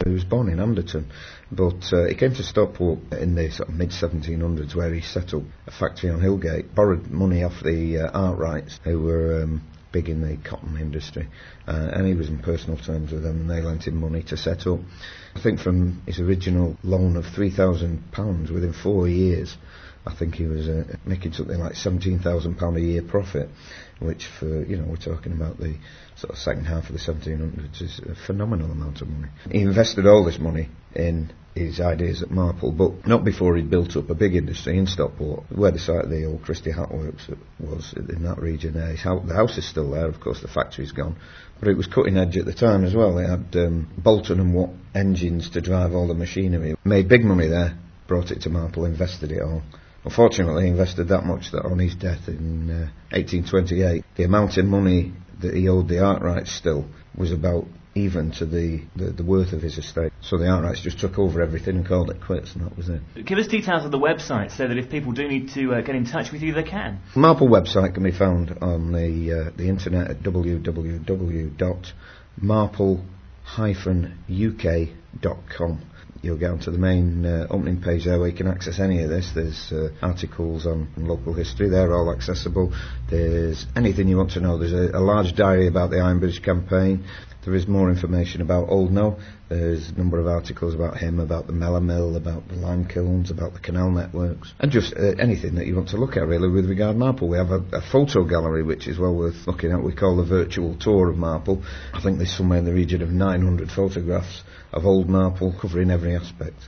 He was born in Anderton, but he came to Stockport in the sort of mid-1700s, where he set up a factory on Hillgate, borrowed money off the Arkwrights, who were big in the cotton industry, and he was in personal terms with them, and they lent him money to set up. I think from his original loan of £3,000, within 4 years, I think he was making something like £17,000 a year profit, which for, we're talking about the sort of second half of the 1700s is a phenomenal amount of money. He invested all this money in his ideas at Marple, but not before he'd built up a big industry in Stockport, where the site of the old Christie Hat Works was, in that region there. The house is still there, of course, the factory's gone, but it was cutting edge at the time as well. It had Bolton and Watt engines to drive all the machinery. Made big money there, brought it to Marple, invested it all. Unfortunately, he invested that much that on his death in 1828, the amount of money that he owed the Arkwrights still was about even to the worth of his estate. So the Arkwrights just took over everything and called it quits, and that was it. Give us details of the website so that if people do need to get in touch with you, they can. The Marple website can be found on the internet at www.marple-uk.com. You'll get onto the main opening page there where you can access any of this. There's articles on local history, they're all accessible. There's anything you want to know. There's a large diary about the Iron Bridge campaign. There is more information about Oldknow. There's a number of articles about him, about the Mellor Mill, about the lime kilns, about the canal networks, and just anything that you want to look at really with regard to Marple. We have a photo gallery which is well worth looking at. We call the virtual tour of Marple. I think there's somewhere in the region of 900 photographs of old Marple covering every aspect.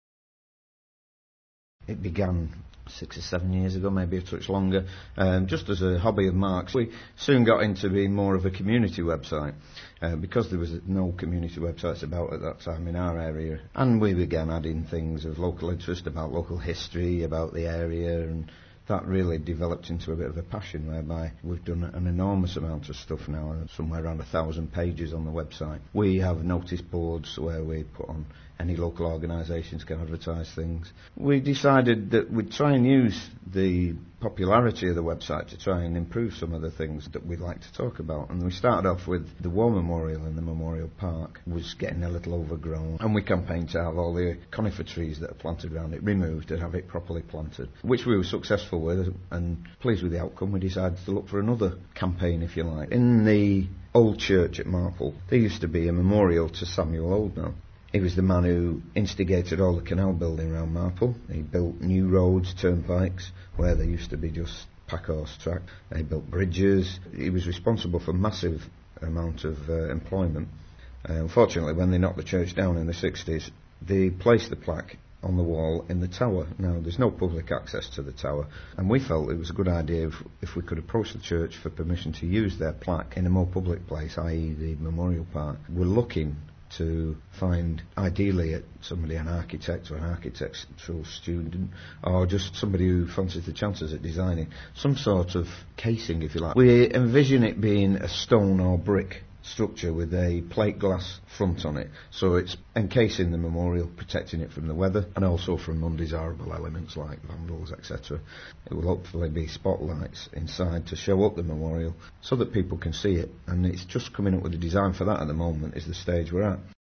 It began 6 or 7 years ago, maybe a touch longer, just as a hobby of Mark's. We soon got into being more of a community website, because there was no community websites about at that time in our area, and we began adding things of local interest, about local history, about the area, and that really developed into a bit of a passion, whereby we've done an enormous amount of stuff now, somewhere around 1,000 pages on the website. We have notice boards where we put on any local organisations can advertise things. We decided that we'd try and use the popularity of the website to try and improve some of the things that we'd like to talk about. And we started off with the War Memorial in the Memorial Park was getting a little overgrown, and we campaigned to have all the conifer trees that are planted around it removed and have it properly planted, which we were successful with, and pleased with the outcome. We decided to look for another campaign, if you like. In the old church at Marple, there used to be a memorial to Samuel Oldknow. He was the man who instigated all the canal building around Marple. He built new roads, turnpikes, where there used to be just packhorse track. He built bridges. He was responsible for massive amount of employment. Unfortunately, when they knocked the church down in the 60s, they placed the plaque on the wall in the tower. Now, there's no public access to the tower, and we felt it was a good idea if we could approach the church for permission to use their plaque in a more public place, i.e. the Memorial Park. We're looking to find, ideally, an architect or an architectural student, or just somebody who fancies the chances at designing some sort of casing, if you like. We envision it being a stone or brick structure with a plate glass front on it, so it's encasing the memorial, protecting it from the weather and also from undesirable elements like vandals, etc. It will hopefully be spotlights inside to show up the memorial so that people can see it, and it's just coming up with the design for that at the moment is the stage we're at.